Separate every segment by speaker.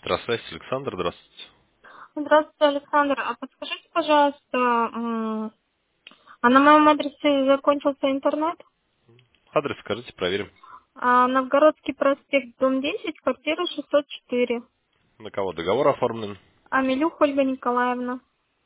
Speaker 1: Петросвязь, Александр, здравствуйте.
Speaker 2: Здравствуйте, Александр. А подскажите, пожалуйста, а на моем адресе закончился интернет?
Speaker 1: Адрес скажите, проверим.
Speaker 2: Новгородский проспект, дом 10, квартира 604.
Speaker 1: На кого договор оформлен?
Speaker 2: Амелюх Ольга Николаевна.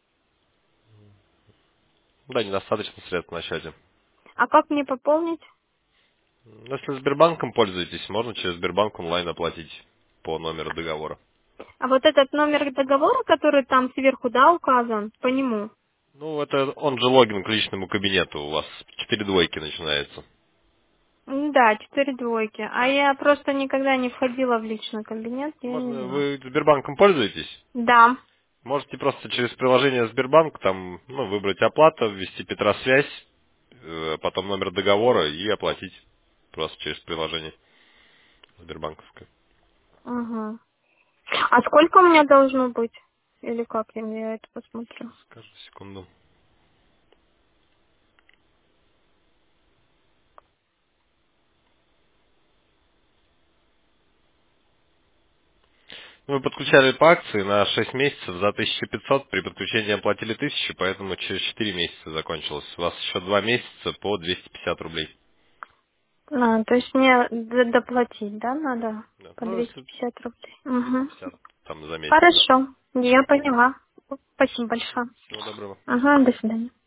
Speaker 1: Да, недостаточно средств на счете.
Speaker 2: А как мне пополнить?
Speaker 1: Если Сбербанком пользуетесь, можно через Сбербанк онлайн оплатить по номеру договора.
Speaker 2: А вот этот номер договора, который там сверху, да, указан, по нему?
Speaker 1: Ну, это он же логин к личному кабинету. У вас 4 двойки начинается.
Speaker 2: Да, 4 двойки. А
Speaker 1: Да.
Speaker 2: я просто никогда не входила в личный кабинет, я не
Speaker 1: Можно,
Speaker 2: знаю.
Speaker 1: вы Сбербанком пользуетесь?
Speaker 2: Да.
Speaker 1: Можете просто через приложение Сбербанк там, выбрать оплата, ввести Петросвязь, потом номер договора и оплатить просто через приложение Сбербанковское.
Speaker 2: Угу. А сколько у меня должно быть? Или как я мне это посмотрю?
Speaker 1: Сейчас скажу, секунду. Вы подключали по акции на 6 месяцев за 1500, при подключении оплатили 1000, поэтому через 4 месяца закончилось. У вас еще 2 месяца по 250 рублей.
Speaker 2: То есть мне доплатить, да, надо
Speaker 1: Да.
Speaker 2: по
Speaker 1: Ну, если
Speaker 2: 250 рублей. Угу.
Speaker 1: 250 там за месяц, да.
Speaker 2: Хорошо, я поняла. Спасибо большое.
Speaker 1: Всего доброго.
Speaker 2: Ага, до свидания.